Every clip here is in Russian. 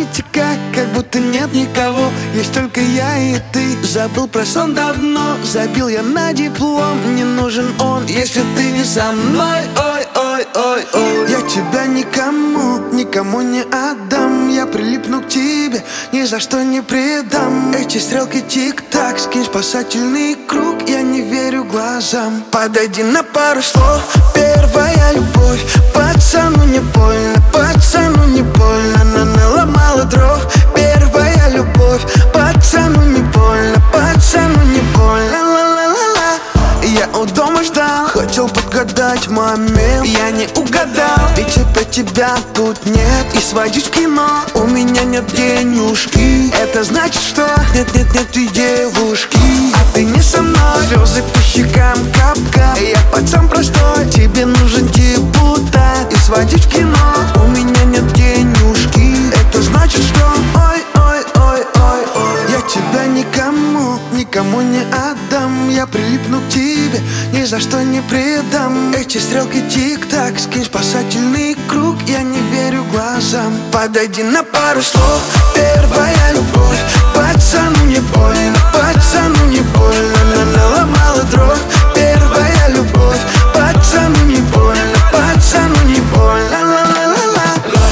памяти как будто нет никого. Есть только я и ты. Забыл про сон давно, забил я на диплом. Не нужен он, если ты не со мной. Ой, ой, ой, ой. Я тебя никому не отдам. Я прилипну к тебе, ни за что не предам. Эти стрелки тик-так, скинь спасательный круг. Я не верю глазам. Подойди на пару слов, первая любовь. Пацану не больно, пацану не больно. Она наломала дров, первая любовь. Пацану не больно, пацану не больно. Ла-ла-ла-ла. Я у дома ждал, хотел подгадать момент. Я не угадал, ведь опять тебя тут нет. И сводить в кино у меня нет денежки. Это значит, что нет и девушки. А ты не со мной, слезы по щекам кап-кап. Я пацан простой, тебе нужен депутат. И сводить в кино у меня нет денежки. Это значит, что ой, ой, ой, ой, ой. Я тебя никому не отдам. Я прилипну к тебе, ни за что не предам. Эти стрелки тик-так, скинь спасательный круг. Я не верю глазам. Подойди на пару слов, первая любовь. Пацану не больно, пацану не больно. Она наломала дров, первая любовь. Пацану не больно, пацану не больно. Ла-ла-ла-ла.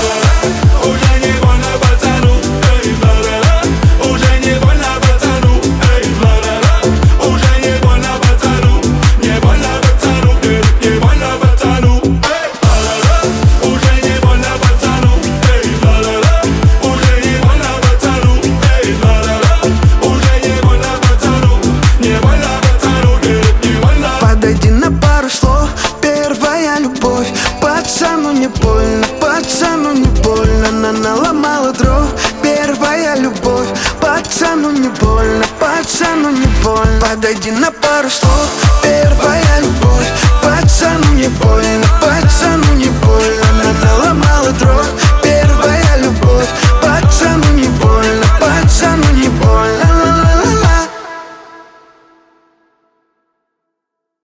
Уже не больно пацану, эй, ла-ла-ла. Уже не больно пацану, эй, ла-ла-ла. Уже не больно пацану, не больно пацану, не больно пацану, эй, ла-ла-ла. Уже не больно пацану, эй, ла-ла-ла. Уже не больно пацану, эй, ла-ла-ла. Уже не больно пацану, не больно пацану, не больно. Подойди на пару слов, первая любовь. Пацану не больно, пацану не больно. Она наломала дров, первая любовь. Пацану не больно, пацану не больно. Подойди на пару слов, первая любовь.